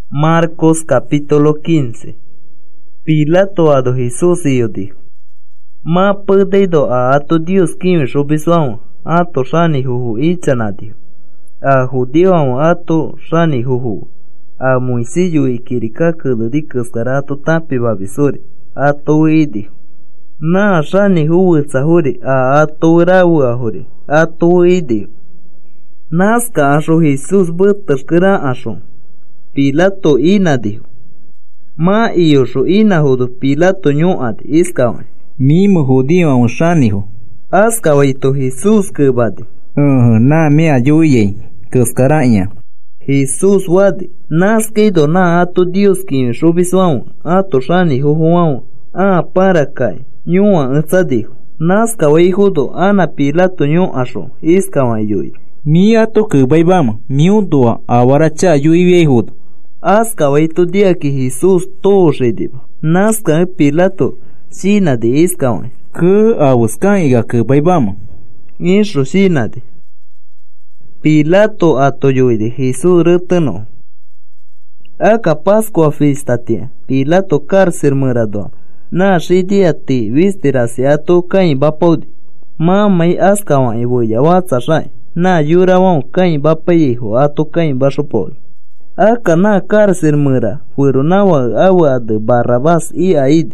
Marcos capítulo 15. Pilato a do Jesús y yo dijo: Ma perdido a tu Dios quien robisuan a tu shani juju ichana dijo. A judío a tu shani juju. A muisillo y kirika que lo dicas carato tapi babisuri. A tu dijo: Na shani juju sahuri a tu rawu ahuri. A tu dijo: Nazca asho Jesús butas kera asho. Pilato ina dijo: Ma iyosho ina hudu Pilato ño'ati iskawan. Mimo judío a shaniho. Askawaito Jesús kebadi. Na me ayuye kuskaraña. Jesús wadi. Naskeido na ato Dios quien robisuan ato shaniho huan. Para kai. Ño'a etsa dijo. Naskawai hudu ana Pilato ño'asho iskawan yuy. Mi ato kebaibama. Miudua awaracha yuy hudu. Askawaito dia que Jesús todo rediba. Nazca Pilato sina de iskawan. Ke awuskan iga kebaibama. Nisho sina de. Pilato atoyoi de Jesús retano. Aka Pascua fiesta tia. Pilato cárcel morado. Na shidia ti vistirasi ato kain bapodi. Mamai askawan iboya watsashai. Na yurawan kain bapayiho ato kain basopodi. Aka na cárcel mura fueron agua de Barrabás y Aidi.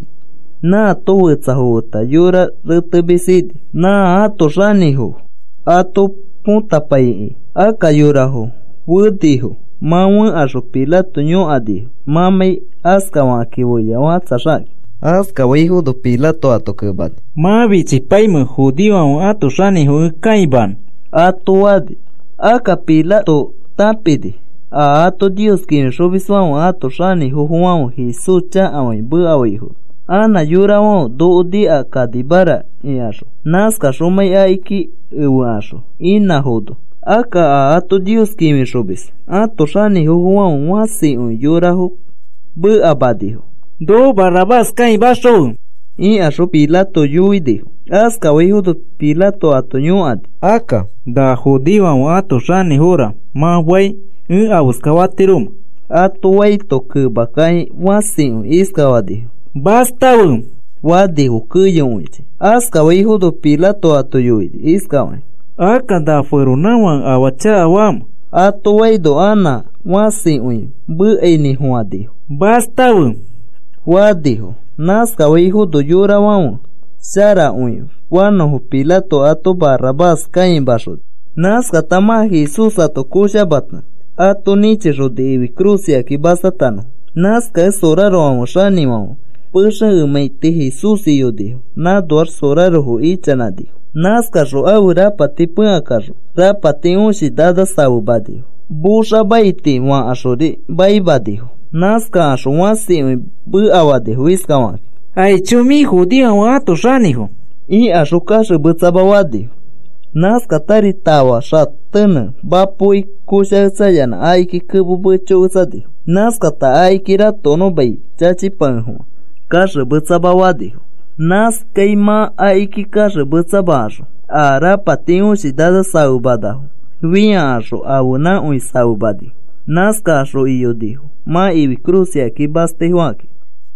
Na todo tzahota yura retebisidi. Na ato shaniho. Ato punta pai. Aka yuraho. Wudiho. Mawan asho Pilato ño adiho. Mamai askawan kiboya watsashaki. Askawa hijo do Pilato ato kebad. Ma bichipaimu judío ato shaniho kaiban. Ato wadi. Aka Pilato tapidi. Ato Dios quien robisuan ato shani jujuan Jesús cha awai bu awaihu. Ana yurawan do dia kadibara iasho. Nazca shomai aiki uasho. Ina hodo. Aka ato Dios quien robis. Ato shani jujuan wasi un yurahu bu abadihu. Do Barrabás kai basho. Iasho Pilato yuidihu. Aska waihu do Pilato ato ño'adi. Aka da judío ato shani hura. Ma wai awuskawatirum. Ato waito kebakai wasin iskawadihu. Bastawum. Wadihu kuyonwichi. Askawa hijo do Pilato ato yuidi iskawan. Aka da fuerunawan awacha awam. Ato waido ana wasin bu eini huadihu. Bastawum. Wadihu. Naskawa hijo do yurawan. Sara wanohu Pilato ato Barrabás kain bashod. Naska tama Jesús ato kusha batna. Ato niche rode crucia que bastatano. Nazca soraro amoshani mao. Pusha umeite Jesús y yo dijo. Na duar soraro ho ichana dijo. Nazca ro aura pati puakaro. Rapati unshi dada sauba dijo. Busha baiti wa ashori baiba dijo. Nazca asho wasi bu awa dijo iskawan. Ay chumi judío ato shaniho. I asho kasho butsaba dijo. Nazca taritawa shatana bapui kusha sayana aiki kubu bucho usadi. Nazca ta aiki ratono bai chachi panhu. Kasha butsaba wadiho. Nazca ima aiki kasha butsabasho. Ara patinho shidada saubadaho. Vinha asho awuna un saubadi. Nazca asho iyo diho. Ma iwi cruci aqui basta huaki.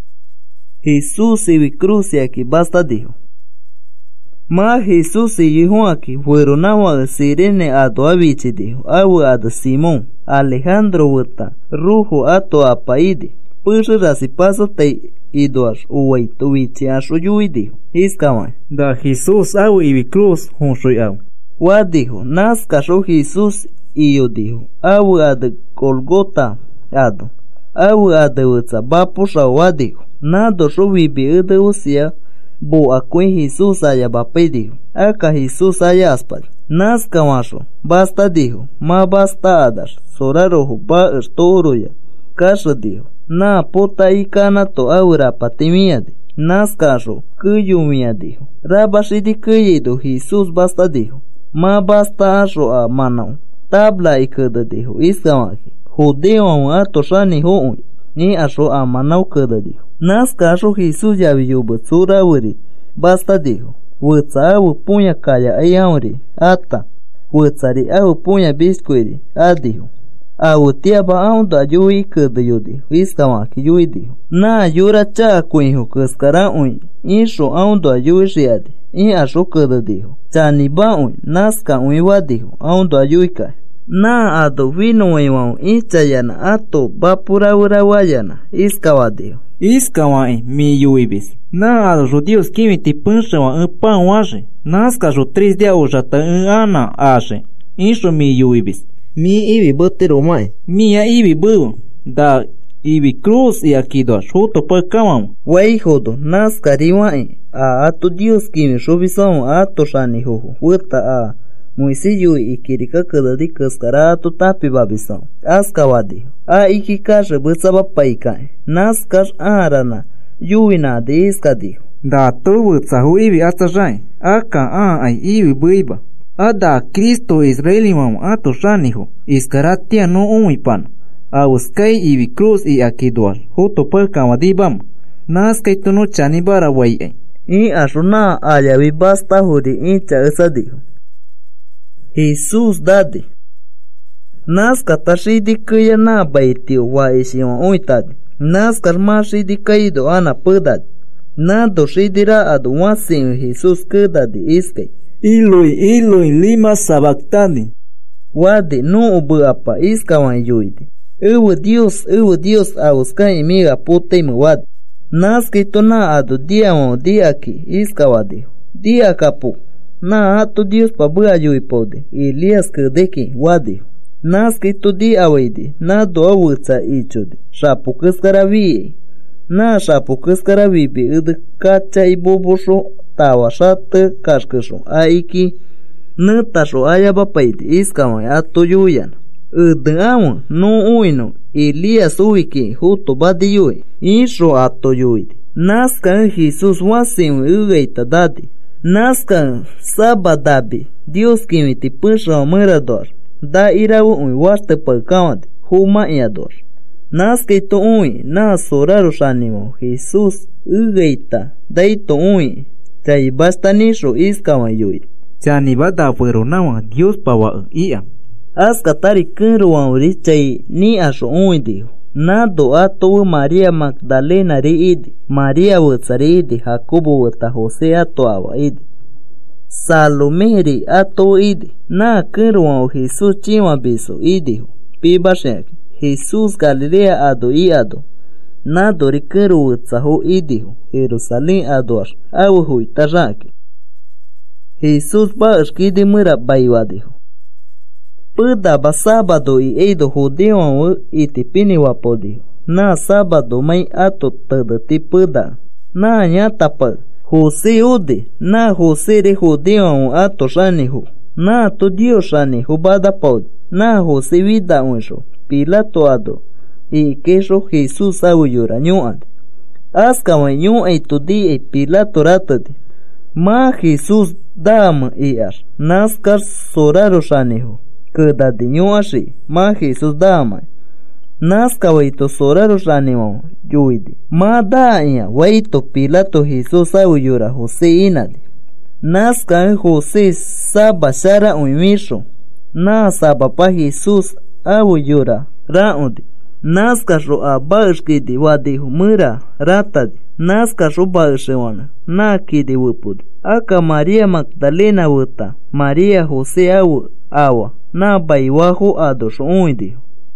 Jesus iwi cruci aqui basta diho. Ma Jesús y Juanqui fueron a Sirene a Doavichi dijo, agua a Simón, Alejandro Huerta, Rujo ato a Paide, pues rasi paso te idoas uway tuvichi a suyui dijo, iskawan. Da Jesús agua y cruz honsoy agua. Wa dijo, nazca yo Jesús y yo dijo, agua de Golgota ado, agua de Huerta, vapusha wa dijo, nado yo vivi de usia. Bo akuen Jesús haya bapay dijo. Aka Jesús haya aspal. Nazca washo. Basta dijo. Ma basta adash. Soraroho ba estoroya. Kasha dijo. Na pota ikana to aura patimiade. Nazca asho. Kuyumia dijo. Rabashidi kuyido Jesús basta dijo. Ma basta asho a manao. Tabla ikada dijo. Iskawaki. Judeo ato shani ho ni asho a manao kada dijo. Nazca asho Jesús ya viu butsura wuri. Basta dijo. Wutsa awu punya kaya ayamri. Ata. Wutsari awu punya biskuiri. Adijo. Autiaba aundo ayui kudu dijo. Iskawaki yui dijo. Na yura cha kuinjo kuskara ui. Isho aundo ayui riadi. I asho kudu dijo. Chaniba ui. Naska uiwa dijo. Aundo ayui kai. Na ado vino waiwao. Ichayana ato bapura urawayana. Iskawa dijo. Iskawai mi yuibis. Na ado judíos kimiti punchewa pan waje. Naska jo 3 días ujata ana ashe. Isho mi yuibis. Mi ibi botero mai. Mia ibi bu. Da ibi cruz y aquí dos. Justo por camam. Wai jodo. Naska riwai. A ato Dios kimi shobisao ato shani hoho. Wuta a. Muisi yui ikirika kadadi kaskara ato tapi babisao. Askawadi. A ikikashe butsaba paikai. Naskash arana. Yui na de iskadi. Da to butsahu ibi atajai. Aka ai ibi buiba. Ada Cristo Israeli mam ato shaniho. Iskaratia no umipan. A uskai ibi cruz y aquí dual. Juto per kamadibam. Naskai tono chanibara wai. I ashuna ayabi basta huri incha esadiho. Jesus dadi. Naska tashidi kuya na baitio wa isiwa uitadi. Naska mashidi kaido ana pudadi. Nado shidira adu wasin Jesus kudadi iskay. Ilui lima sabactani. Wadi no ubuapa iskawan yuidi. Uwe Dios auska imiga puteimu wadi. Naska itona adu diamo diaki iskawadi. Diakapu. Na ato Dios pabua yuipode. Elias kudeki wadi. Naska ito di awedi. Na do awutsa ichodi. Shapu kuskaravi. Na shapu kuskaravi bi udu kacha ibobosho. Tawa shate kashkasho aiki nutasho ayaba paiti iskawai ato yuyan udamu no uino Elias uiki juto badi yui isho ato yuidi naskan Jesus wasim ugeita dadi naskan sabadabi Dios kimiti pusha mirador da irawu ui waste pakawadi huma iador naskeito ui na soraro shanimo Jesus ugeita daito ui Chay bastanisho iskawan yui. Chani bada fueronawa Dios pawa ia. Askatari kunruwan uri chay ni asho ui dijo. Nado ato Maria Magdalena ri idi. Maria wutsari idi. Jacobo wuta Jose ato awa idi. Salome ri ato idi. Na kunruwan Jesus chiwa biso idijo. Piba shaki. Jesus Galilea ado i ado. Nado rikuru wutsaho idiho. Jerusalén adoar. Awu itaraki. Jesus ba eskidi mura baiwadiho. Puda ba sábado y eido judeo itipini wapodiho. Na sábado mai ato tadati puda. Na nyatapa. Jose udi. Na Jose re judeo ato shaniho. Na ato Dios shaniho bada pod. Na Jose vida unsho. Pilato ado. Y queso Jesus auyura ñuade. Askawan ñuay tudi e Pilato ratadi. Ma Jesus dama iar. Naskar soraro shaniho. Kudadi ñuashi. Ma Jesus dama. Naskawaito soraro shaniho. Yuidi. Ma da ia. Waito Pilato Jesus auyura Jose inadi. Naskan Jose saba shara uimisho. Na saba pa Jesus auyura raudi. Naskasho a bashkidi wadihu mura ratadi. Naskasho bashewana. Nakidi wupudi. Aka Maria Magdalena wuta. Maria Jose awa. Na baiwaho adosho uidihu.